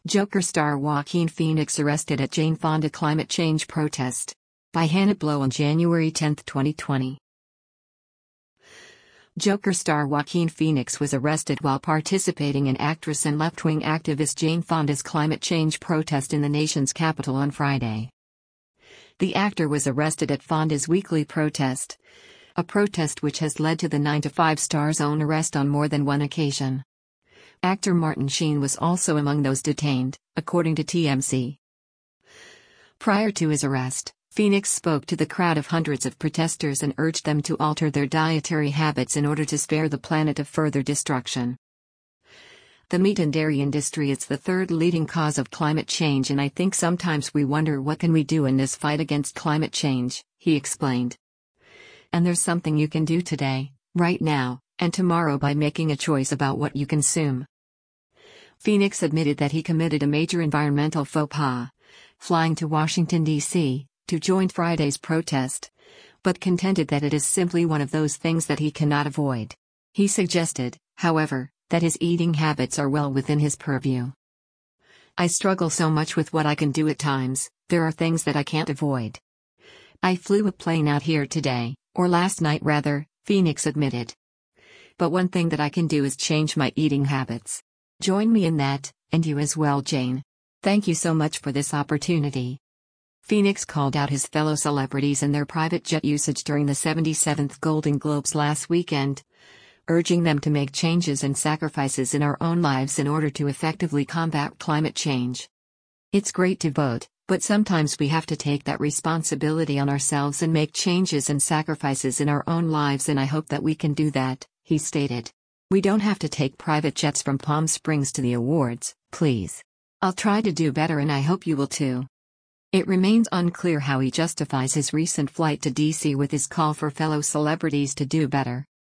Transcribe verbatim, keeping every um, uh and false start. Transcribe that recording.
Joker star Joaquin Phoenix arrested at Jane Fonda climate change protest. By Hannah Blow on January tenth, twenty twenty. Joker star Joaquin Phoenix was arrested while participating in actress and left-wing activist Jane Fonda's climate change protest in the nation's capital on Friday. The actor was arrested at Fonda's weekly protest, a protest which has led to the nine to five star's own arrest on more than one occasion. Actor Martin Sheen was also among those detained, according to T M Z. Prior to his arrest, Phoenix spoke to the crowd of hundreds of protesters and urged them to alter their dietary habits in order to spare the planet of further destruction. The meat and dairy industry is the third leading cause of climate change, and I think sometimes we wonder what can we do in this fight against climate change, he explained. And there's something you can do today, right now, and tomorrow by making a choice about what you consume. Phoenix admitted that he committed a major environmental faux pas, flying to Washington, D C, to join Friday's protest, but contended that it is simply one of those things that he cannot avoid. He suggested, however, that his eating habits are well within his purview. I struggle so much with what I can do at times, there are things that I can't avoid. I flew a plane out here today, or last night rather, Phoenix admitted. But one thing that I can do is change my eating habits. Join me in that, and you as well, Jane. Thank you so much for this opportunity. Phoenix called out his fellow celebrities and their private jet usage during the seventy-seventh Golden Globes last weekend, urging them to make changes and sacrifices in our own lives in order to effectively combat climate change. It's great to vote, but sometimes we have to take that responsibility on ourselves and make changes and sacrifices in our own lives, and I hope that we can do that, he stated. We don't have to take private jets from Palm Springs to the awards, please. I'll try to do better and I hope you will too. It remains unclear how he justifies his recent flight to D C with his call for fellow celebrities to do better.